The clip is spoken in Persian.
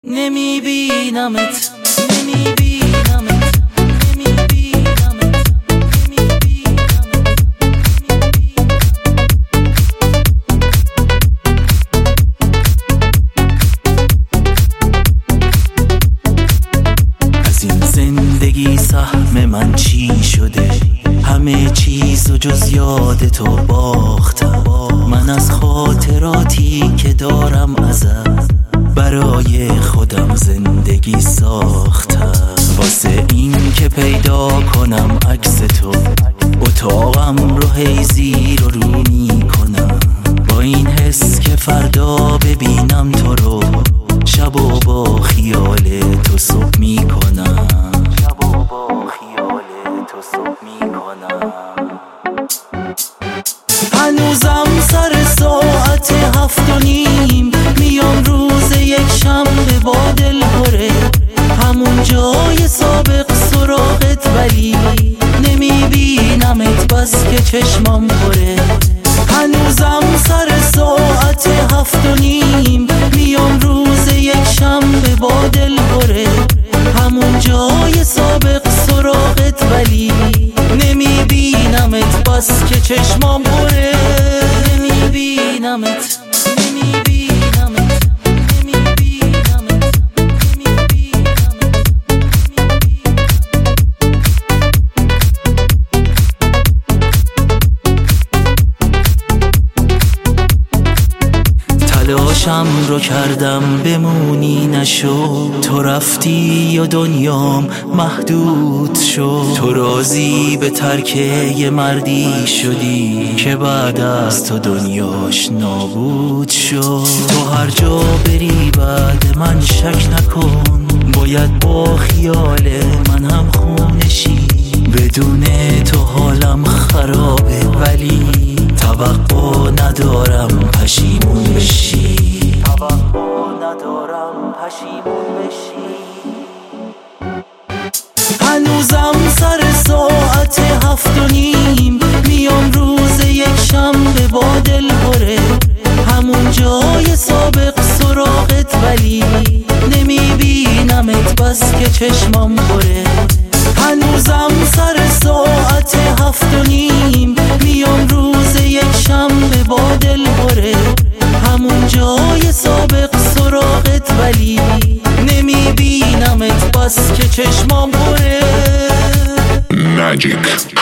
نمیبینمت نمیبینمت از این زندگی سهم من چی شده؟ همه چیزو جز یاد تو باختم. من از خاطراتی که دارم ازت برای خودم زندگی ساختم. واسه این که پیدا کنم عکس تو اتاقم رو هی زیر و رو میکنم، با این حس که فردا ببینم تو رو شب و با خیال تو صبح میکنم. هنوزم سر ساعت 7:30 میام روز یک شنبه با دل پره، همون جای سابق سراغت، ولی نمیبینمت بس که چشمام پره. هنوزم سر ساعت 7:30 میام روز یک شنبه با دل پره، همون جای سابق سراغت، ولی نمیبینمت بس که چشمام پره. نمیبینمت تلاشم رو کردم بمونی نشو، تو رفتی و دنیام محدود شد. تو راضی به ترک یه مردی شدی که بعد از تو دنیاش نابود شد. تو هر جا بری بعد من شک نکن، باید با خیال من هم خونشی. بدون تو حالم خرابه ولی توقع ندارم پشیمون بشی. هنوزم سر ساعت 7:30 میام روز یک شنبه با دل پره، همون جای سابق سراغت، ولی نمیبینمت بس که چشمام پره. هنوزم سر ساعت 7:30 میام روز یک شنبه با دل پره، همون جای سابق سراغت، ولی نمیبینمت بس که چشمام پره. Magic.